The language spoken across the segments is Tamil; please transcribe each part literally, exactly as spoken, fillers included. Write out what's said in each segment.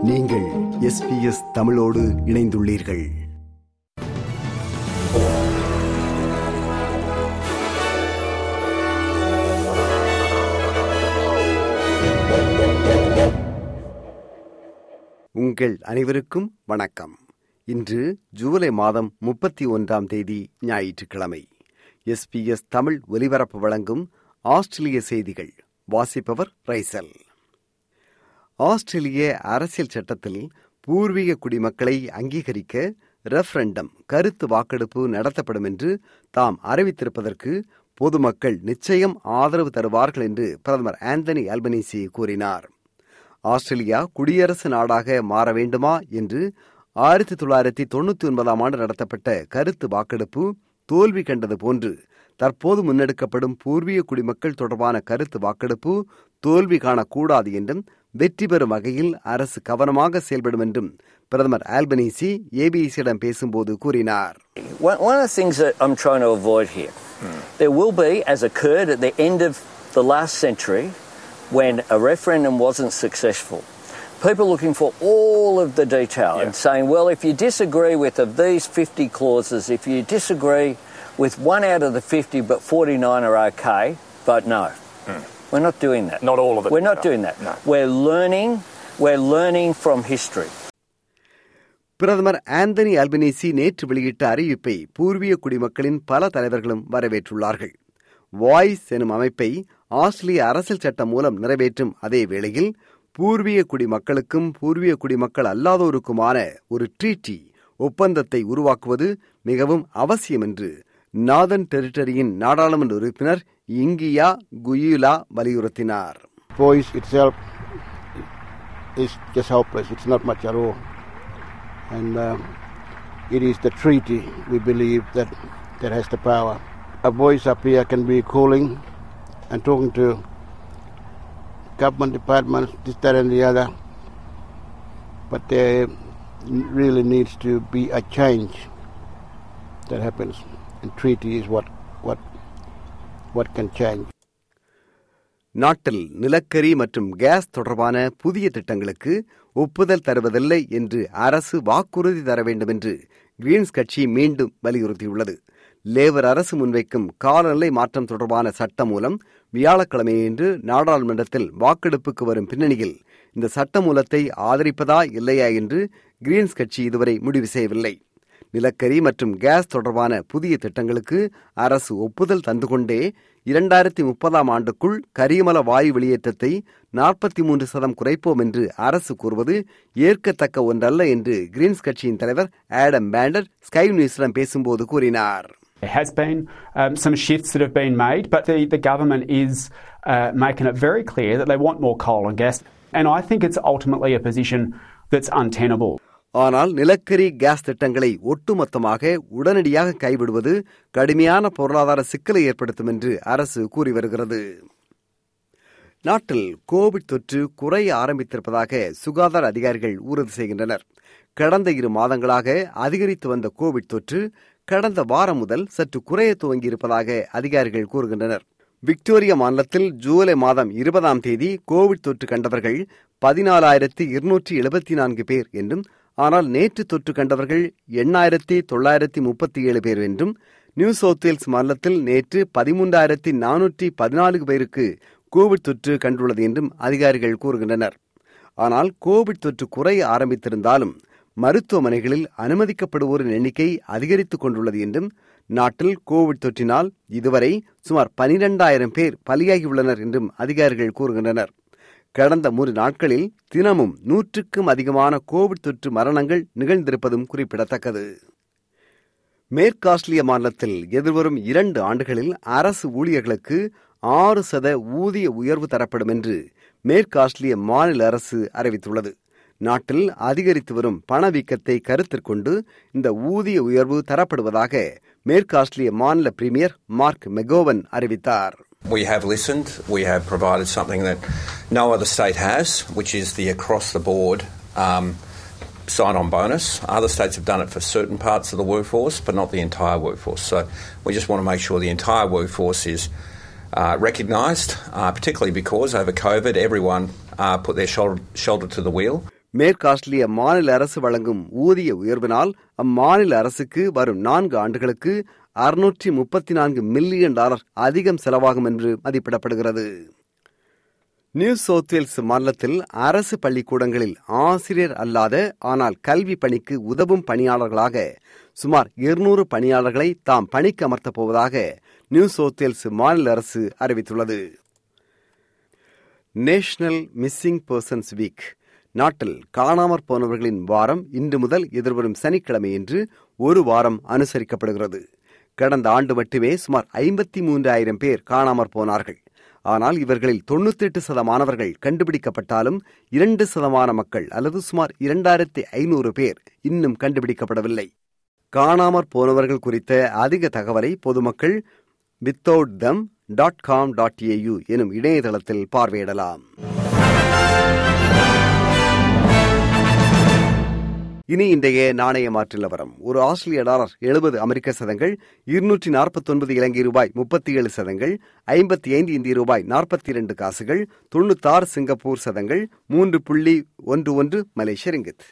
நீங்கள் எஸ் பி எஸ் தமிழோடு இணைந்துள்ளீர்கள். உங்கள் அனைவருக்கும் வணக்கம். இன்று ஜூலை மாதம் முப்பத்தி ஒன்றாம் தேதி ஞாயிற்றுக்கிழமை. எஸ் பி எஸ் தமிழ் ஒலிபரப்பு வழங்கும் ஆஸ்திரேலிய செய்திகள். வாசிப்பவர் ரைசல். ஆஸ்திரேலிய அரசியல் சட்டத்தில் பூர்வீக குடிமக்களை அங்கீகரிக்க ரெஃபரண்டம் கருத்து வாக்கெடுப்பு நடத்தப்படும் என்று தாம் அறிவித்திருப்பதற்கு பொதுமக்கள் நிச்சயம் ஆதரவு தருவார்கள் என்று பிரதமர் ஆந்தனி அல்பனீசி கூறினார். ஆஸ்திரேலியா குடியரசு நாடாக மாற வேண்டுமா என்று ஆயிரத்தி தொள்ளாயிரத்தி தொண்ணூத்தி ஒன்பதாம் ஆண்டு நடத்தப்பட்ட கருத்து வாக்கெடுப்பு தோல்வி கண்டது போன்று தற்போது முன்னெடுக்கப்படும் பூர்வீக குடிமக்கள் தொடர்பான கருத்து வாக்கெடுப்பு தோல்வி காணக்கூடாது என்றும் வெற்றி பெறும் வகையில் அரசு கவனமாக செயல்படும் என்றும் பிரதமர் ஆல்பனீசி ஏபிசியிடம் பேசும்போது கூறினார். One of the things that I'm trying to avoid here, hmm. there will be, as occurred at the end of the last century, when a referendum wasn't successful, people looking for all of the detail yeah. and saying, well, if you disagree with of these fifty clauses, if you disagree with one out of the fifty but forty-nine are okay, vote no. Hmm. We're not doing that. Not all of it. We're not no. doing that. No. We're learning, we're learning from history. பிரதமர் ஆந்தனி அல்பனீசி நேற்று வெளியிட்ட அறிவிப்பை பூர்வீக குடிமக்களின் பல தலைவர்களும் வரவேற்றுள்ளார்கள். வாய்ஸ் எனும் அமைப்பை ஆஸ்திரேலிய அரசியல் சட்டம் மூலம் நிறைவேற்றும் அதே வேளையில் பூர்வீக குடிமக்களுக்கும் பூர்வீக குடிமக்கள் அல்லாதோருக்குமான ஒரு ட்ரீட்டி ஒப்பந்தத்தை உருவாக்குவது மிகவும் அவசியம் என்று நார்தர்ன் டெரிட்டரியின் நாடாளுமன்ற உறுப்பினர் இங்கியா குயுலா வலியுறுத்தினார். Voice itself is just hopeless. It's not much at all. And um, it is the treaty we believe that that has the power. A voice up here can be calling and talking to government departments, this, that and the other. But there really needs to be a change that happens. And treaty is what what what can change. நாட்டில் நிலக்கரி மற்றும் கேஸ் தொடர்பான புதிய திட்டங்களுக்கு ஒப்புதல் தருவதில்லை என்று அரசு வாக்குறுதி தர வேண்டும் என்று கிரீன்ஸ் கட்சி மீண்டும் வலியுறுத்தியுள்ளது. லேபர் அரசு முன்வைக்கும் காலநிலை மாற்றம் தொடர்பான சட்ட மூலம் வியாழக்கிழமையன்று நாடாளுமன்றத்தில் வாக்கெடுப்புக்கு வரும் பின்னணியில் இந்த சட்ட மூலத்தை ஆதரிப்பதா இல்லையா என்று கிரீன்ஸ் கட்சி இதுவரை முடிவு செய்யவில்லை. நிலக்கரி மற்றும் கேஸ் தொடர்பான புதிய திட்டங்களுக்கு அரசு ஒப்புதல் தந்து கொண்டே இரண்டாயிரத்தி முப்பதாம் ஆண்டுக்குள் கரியமல வாயு வெளியேற்றத்தை நாற்பத்தி மூன்று சதம் குறைப்போம் என்று அரசு கூறுவது ஏற்கத்தக்க ஒன்றல்ல என்று கிரீன்ஸ் கட்சியின் தலைவர் ஆடம் பேண்டர் ஸ்கை நியூஸிடம் பேசும்போது கூறினார். There has been um, some shifts that have been made, but the, the government is uh, making it very clear that they want more coal and gas, and I think it's ultimately a position that's untenable. ஆனால் நிலக்கரி கேஸ் திட்டங்களை ஒட்டுமொத்தமாக உடனடியாக கைவிடுவது கடுமையான பொருளாதார சிக்கலை ஏற்படுத்தும் என்று அரசு கூறி வருகிறது. நாட்டில் கோவிட் தொற்று குறைய ஆரம்பித்திருப்பதாக சுகாதார அதிகாரிகள் உறுதி செய்கின்றனர். கடந்த இரு மாதங்களாக அதிகரித்து வந்த கோவிட் தொற்று கடந்த வாரம் முதல் சற்று குறைய துவங்கியிருப்பதாக அதிகாரிகள் கூறுகின்றனர். விக்டோரியா மாநிலத்தில் ஜூலை மாதம் இருபதாம் தேதி கோவிட் தொற்று கண்டவர்கள் பதினாலாயிரத்தி இருநூற்றி எழுபத்தி நான்கு பேர் என்றும், ஆனால் நேற்று தொற்று கண்டவர்கள் எண்ணாயிரத்தி தொள்ளாயிரத்தி முப்பத்தி ஏழு பேர் என்றும், நியூ சவுத் வேல்ஸ் மாநிலத்தில் நேற்று பதிமூன்றாயிரத்தி நானூற்றி பதினான்கு பேருக்கு கோவிட் தொற்று கண்டுள்ளது என்றும் அதிகாரிகள் கூறுகின்றனர். ஆனால் கோவிட் தொற்று குறைய ஆரம்பித்திருந்தாலும் மருத்துவமனைகளில் அனுமதிக்கப்படுவோரின் எண்ணிக்கை அதிகரித்துக் கொண்டுள்ளது என்றும், நாட்டில் கோவிட் தொற்றினால் இதுவரை சுமார் பனிரெண்டாயிரம் பேர் பலியாகியுள்ளனர் என்றும் அதிகாரிகள் கூறுகின்றனர். கடந்த மூன்று நாட்களில் தினமும் நூற்றுக்கும் அதிகமான கோவிட் தொற்று மரணங்கள் நிகழ்ந்திருப்பதும் குறிப்பிடத்தக்கது. மேற்கு ஆஸ்திரேலிய மாநிலத்தில் எதிர்வரும் இரண்டு ஆண்டுகளில் அரசு ஊழியர்களுக்கு ஆறு சத ஊதிய உயர்வு தரப்படும் என்று மேற்கு ஆஸ்திரேலிய மாநில அரசு அறிவித்துள்ளது. நாட்டில் அதிகரித்து வரும் பணவீக்கத்தை கருத்தில் கொண்டு இந்த ஊதிய உயர்வு தரப்படுவதாக மேற்கு ஆஸ்திரேலிய மாநில பிரீமியர் மார்க் மெகோவன் அறிவித்தார். We have listened. We have provided something that no other state has, which is the across-the-board um, sign-on bonus. Other states have done it for certain parts of the workforce, but not the entire workforce. So we just want to make sure the entire workforce is uh, recognised, uh, particularly because over COVID everyone uh, put their shoulder, shoulder to the wheel. மேற்கு ஆஸ்திரேலிய மாநில அரசு வழங்கும் ஊதிய உயர்வினால் அம்மாநில அரசுக்கு வரும் நான்கு ஆண்டுகளுக்கு அறுநூற்றி முப்பத்தி நான்கு மில்லியன் டாலர் அதிகம் செலவாகும் என்று மதிப்பிடப்படுகிறது. நியூ சவுத் வேல்ஸ் மாநிலத்தில் அரசு பள்ளிக்கூடங்களில் ஆசிரியர் அல்லாத ஆனால் கல்வி பணிக்கு உதவும் பணியாளர்களாக சுமார் இருநூறு பணியாளர்களை தாம் பணிக்கு அமர்த்தப் போவதாக நியூ சவுத் வேல்ஸ் மாநில அரசு அறிவித்துள்ளது. நேஷனல் மிஸ்ஸிங் பர்சன்ஸ் வீக், நாட்டில் காணாமற் போனவர்களின் வாரம் இன்று முதல் எதிர்வரும் சனிக்கிழமையன்று ஒரு வாரம் அனுசரிக்கப்படுகிறது. கடந்த ஆண்டு மட்டுமே சுமார் ஐம்பத்தி மூன்றாயிரம் பேர் காணாமற் போனார்கள். ஆனால் இவர்களில் தொன்னூத்தி எட்டு சதமானவர்கள் கண்டுபிடிக்கப்பட்டாலும் இரண்டு சதமான மக்கள் அல்லது சுமார் இரண்டாயிரத்தி ஐநூறு பேர் இன்னும் கண்டுபிடிக்கப்படவில்லை. காணாமற் போனவர்கள் குறித்த அதிக தகவலை பொதுமக்கள் without them dot com dot AU எனும் இணையதளத்தில் பார்வையிடலாம். இனி இன்றைய நாணய மாற்று நிலவரம். ஒரு ஆஸ்திரேலிய டாலர் எழுபது அமெரிக்க சதங்கள், இருநூற்றி நாற்பத்தி ஒன்பது இலங்கை ரூபாய் முப்பத்தி ஏழு சதங்கள், ஐம்பத்தி ஐந்து இந்திய ரூபாய் நாற்பத்தி இரண்டு காசுகள், தொண்ணூத்தி ஆறு சிங்கப்பூர் சதங்கள், மூன்று புள்ளி ஒன்று ஒன்று மலேசிய ரிங்கித்.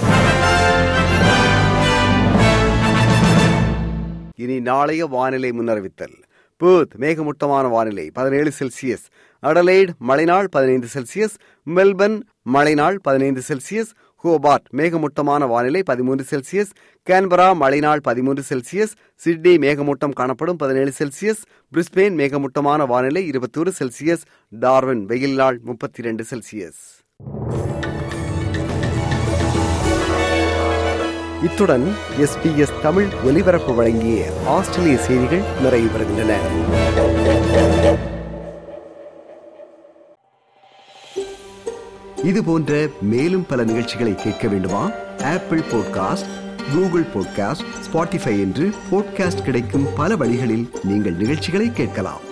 இனி நாளைய வானிலை முன்னறிவித்தல். பெர்த் மேகமூட்டமான வானிலை பதினேழு செல்சியஸ், அடலைட் மழைநாள் பதினைந்து செல்சியஸ், மெல்பர்ன் மழைநாள் பதினைந்து செல்சியஸ், ஹோபார்ட் மேகமூட்டமான வானிலை பதிமூன்று செல்சியஸ், கேன்பரா மழைநாள் பதிமூன்று செல்சியஸ், சிட்னி மேகமூட்டம் காணப்படும் பதினேழு செல்சியஸ், பிரிஸ்பேன் மேகமூட்டமான வானிலை இருபத்தி ஒரு செல்சியஸ், டார்வின் வெயில் நாள் முப்பத்தி இரண்டு செல்சியஸ். இத்துடன் எஸ்பிஎஸ் தமிழ் ஒலிபரப்பு வழங்கிய ஆஸ்திரேலிய செய்திகள் நிறைவு பெறுகின்றன. இது போன்ற மேலும் பல நிகழ்ச்சிகளை கேட்க வேண்டுமா? Apple podcast, Google podcast, Spotify என்று பாட்காஸ்ட் கிடைக்கும் பல வழிகளில் நீங்கள் நிகழ்ச்சிகளை கேட்கலாம்.